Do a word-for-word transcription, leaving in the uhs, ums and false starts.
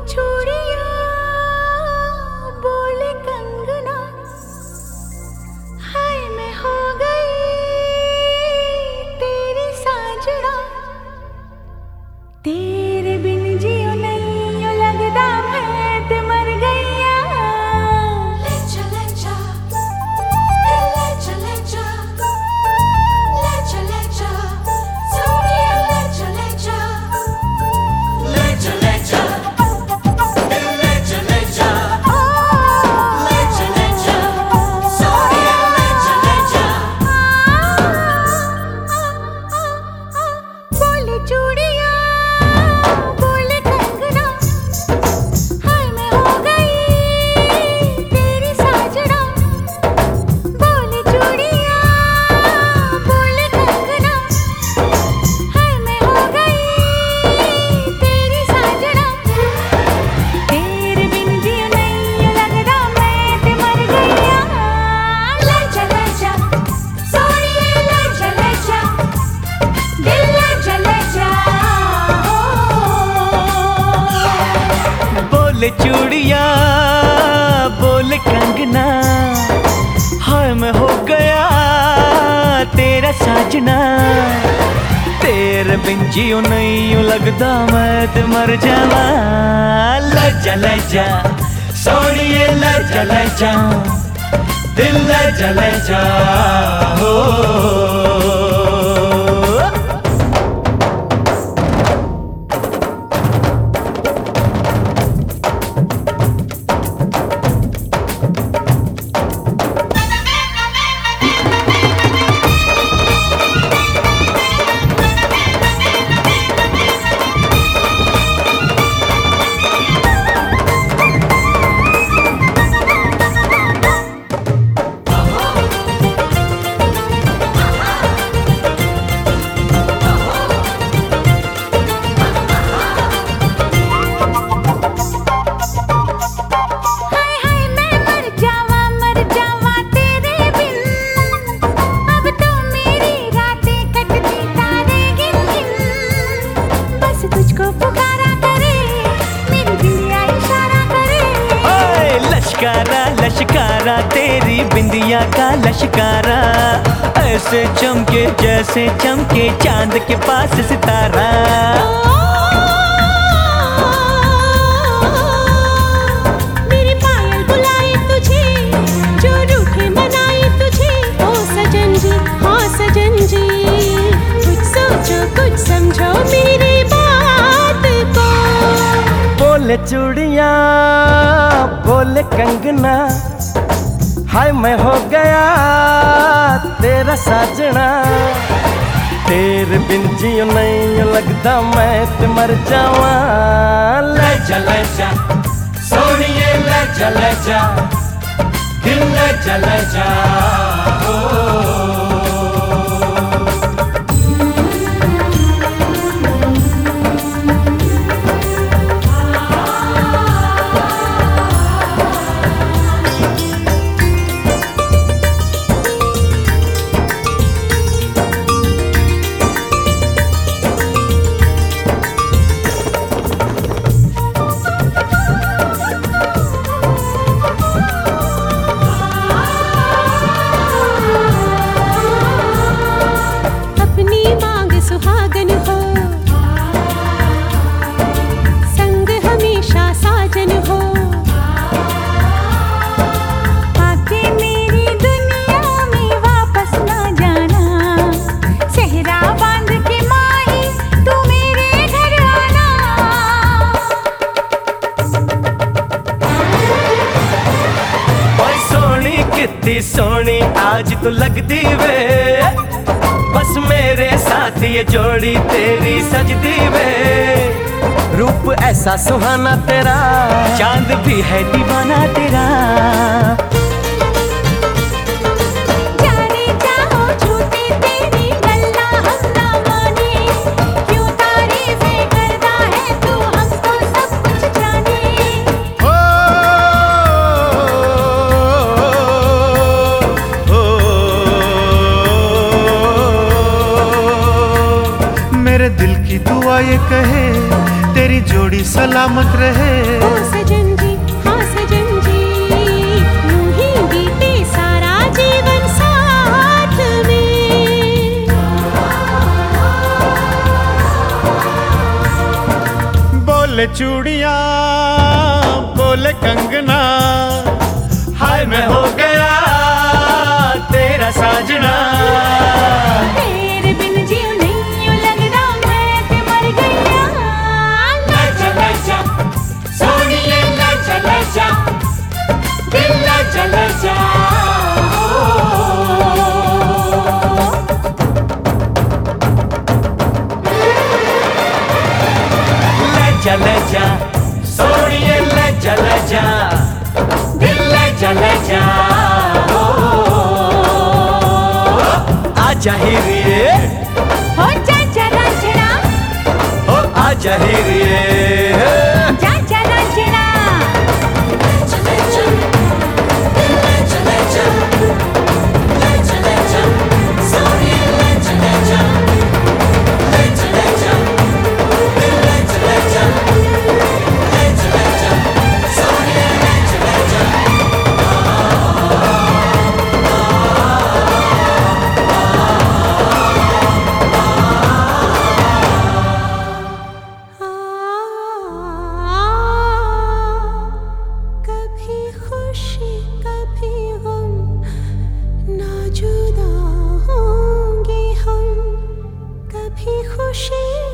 चूड़ियां बोले कंगना, हाय मैं हो गई तेरी साजना, तेरे बिन जियो नहीं यो लगदा मैं ते मर गईया। ले चले जा ले चले जा ले चले जा सोनिया, ले चले जा ले चले जा ले चले जा ले चले जा सोनिया, ले चले जा। बोले चूड़ियां बोले कंगना, हाय मैं हो गई तेरी साजना, बोले चूड़ियां बोले कंगना, हाय मैं हो गई तेरी साजना, तेरे बिन जियो नहीं यो लगदा मैं ते मर गईया। ले चले जा सोनिए, ले चले जा दिल, ले चले जा। बोले चूड़िया बोले कंगना, हाय मैं हो गया तेरा साजना, तेरे बिन जियो नहीं यूं लगदा मैं ते मर जावा। ले जा ले जा सोनिए, ले जा ले जा दिल, ले जा ले जा हो। हाय हाय मैं मर जावा मर जावा तेरे बिन, अब तो मेरी रातें कटती तारे गिन गिन, बस तुझको पुकारा करे मेरी दिलिया इशारा करे। ओए लश्कारा लश्कारा तेरी बिंदिया का लश्कारा, ऐसे चमके जैसे चमके चांद के पास सितारा। मेरी पायल बुलाए तुझे, जो रूठे मनाए तुझे, ओ सजन जी हाँ सजन जी, कुछ सोचो कुछ समझो मेरी बात को। बोले चूड़िया बोले कंगना, हाय मैं हो गया तेरा साजना, तेरे बिन जियो नहीं यूं लगदा मैं ते मर जावा। ले जा ले जा सोनिए, ले जा ले जा दिल, ले जा ले जा ओ। अपनी मांग सुहागन हो, संग हमेशा साजन हो, आके मेरी दुनिया में वापस ना जाना, सेहरा बांध के माही तू मेरे घर आना। ओए सोनी कितनी सोनी आज तू लगदी वे, बस मेरे साथ ये जोड़ी तेरी सजदी वे। रूप ऐसा सुहाना तेरा, चांद भी है दीवाना तेरा। जाने चाहो झूठी तेरी गल्ला हम ना माने, क्यों तारीफें करता है तू हमको सब कुछ जाने। ओ, ओ, ओ, मेरे दिल की दुआ ये कहे तेरी जोड़ी सलामत रहे। ओ सजन जी, हाँ सजन जी, यूं ही बीते सारा जीवन साथ में। बोले चूड़िया बोले कंगना, हाय मैं हो गया तेरा साजना। तेरे बिन जीव नहीं यूं लगदा मैं ते मर गईया। लजा लजा सोनिए लजा लजा, दिल लजा लजा। लजा लजा सोनिए लजा लजा, दिल लजा लजा। आजा हीरे हो जा जा रांझणा, ओ आजा हीरे, जा जा रांझणा। कभी खुशी कभी गम, ना जुदा होंगे हम। कभी खुशी